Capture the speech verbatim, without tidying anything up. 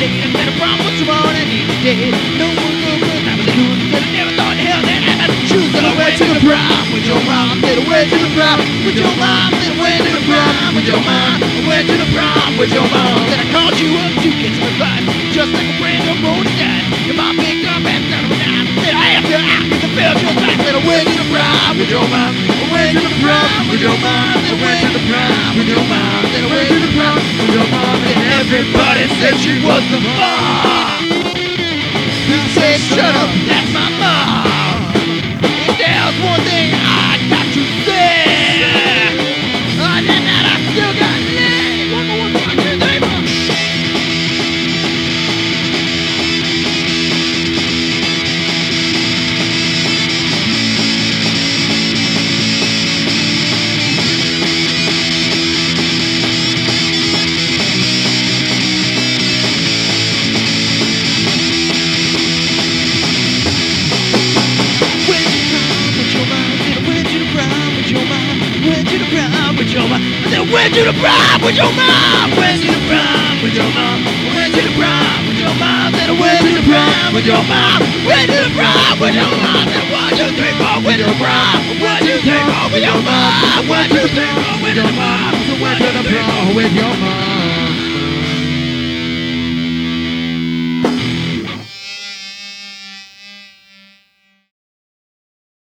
day. I got a problem with your mom and each day. No one knows what I was doing, but I never thought hell that I had to choose. Little way to the prom with your mom, little way to the prom with your mom, little way to the prom with your mom, way to the prom with your mom. Then I called you up to get some advice, just like a brand new road died. Your mom picked up and got a dime. Then I asked her out, cause I felt your back. Little way to the prom with your mom, way to the prom with your mom, little way to the prom with your mom, little way to the prom with your mom. And everybody said she was the mom. He said, shut up, that's my mom. And there's one thing I got to say. Other than that, I still got legs. One more, one more, two, three, four. I said, went to the prom with your mom, went to the prom with your mom, went to the prom with your mom, said I went to the prom with your mom, went to the prom with your mom, said one, two, three, four, went to the prom, one, two, three, four with your mom, one, two, three, four with your mom, went to the prom with your mom.